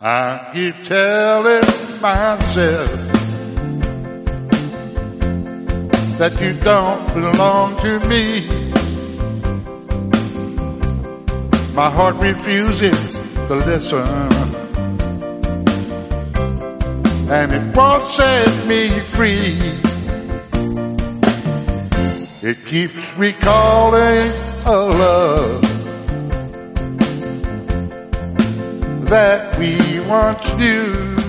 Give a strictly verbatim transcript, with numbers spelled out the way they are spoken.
I keep telling myself that you don't belong to me. My heart refuses to listen, and it won't set me free. It keeps recalling a love that we once knew.